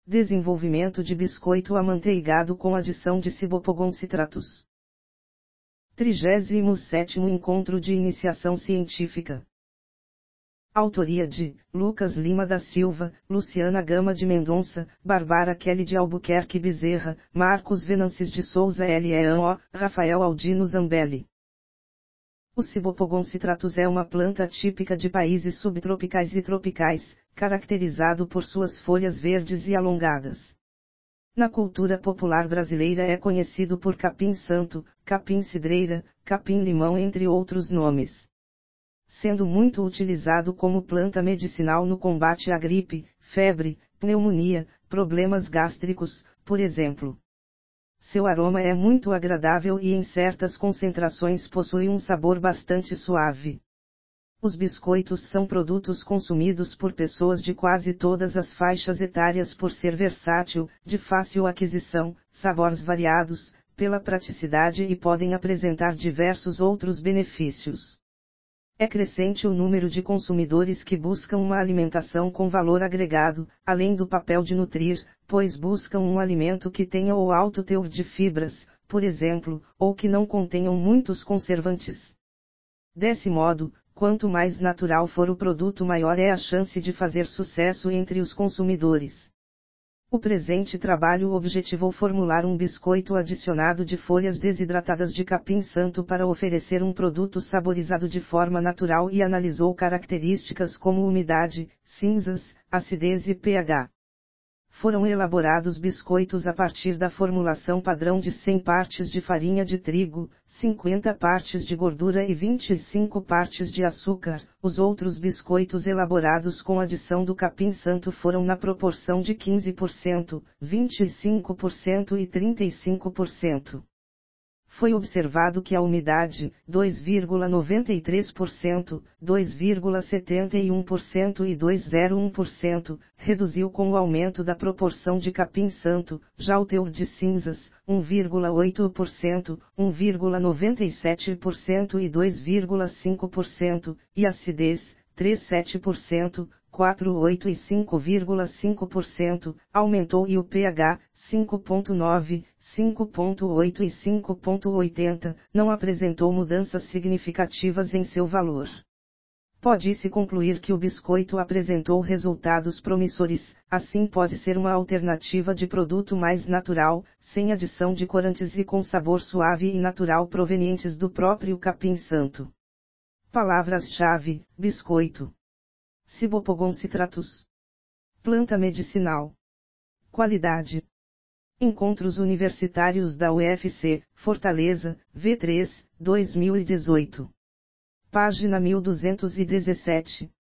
Desenvolvimento de biscoito amanteigado com adição de Cibopogon citratus. 37º Encontro de Iniciação Científica. Autoria de Lucas Lima da Silva, Luciana Gama de Mendonça, Bárbara Kelly de Albuquerque Bezerra, Marcos Venances de Souza LEAO, Rafael Aldino Zambelli. O Cibopogon citratus é uma planta típica de países subtropicais e tropicais, caracterizado por suas folhas verdes e alongadas. Na cultura popular brasileira é conhecido por capim-santo, capim-cidreira, capim-limão entre outros nomes. Sendo muito utilizado como planta medicinal no combate à gripe, febre, pneumonia, problemas gástricos, por exemplo. Seu aroma é muito agradável e em certas concentrações possui um sabor bastante suave. Os biscoitos são produtos consumidos por pessoas de quase todas as faixas etárias por ser versátil, de fácil aquisição, sabores variados, pela praticidade e podem apresentar diversos outros benefícios. É crescente o número de consumidores que buscam uma alimentação com valor agregado, além do papel de nutrir, pois buscam um alimento que tenha o alto teor de fibras, por exemplo, ou que não contenham muitos conservantes. Desse modo, quanto mais natural for o produto, maior é a chance de fazer sucesso entre os consumidores. O presente trabalho objetivou formular um biscoito adicionado de folhas desidratadas de capim-santo para oferecer um produto saborizado de forma natural e analisou características como umidade, cinzas, acidez e pH. Foram elaborados biscoitos a partir da formulação padrão de 100 partes de farinha de trigo, 50 partes de gordura e 25 partes de açúcar. Os outros biscoitos elaborados com adição do capim-santo foram na proporção de 15%, 25% e 35%. Foi observado que a umidade, 2,93%, 2,71% e 2,01%, reduziu com o aumento da proporção de capim-santo, já o teor de cinzas, 1,8%, 1,97% e 2,5%, e acidez, 3,7%, 4,8% e 5,5%, aumentou e o pH, 5,9%, 5,8% e 5,80%, não apresentou mudanças significativas em seu valor. Pode-se concluir que o biscoito apresentou resultados promissores, assim pode ser uma alternativa de produto mais natural, sem adição de corantes e com sabor suave e natural provenientes do próprio capim-santo. Palavras-chave: biscoito, Cibopogon citratus, planta medicinal, qualidade. Encontros Universitários da UFC, Fortaleza, V3, 2018. Página 1217.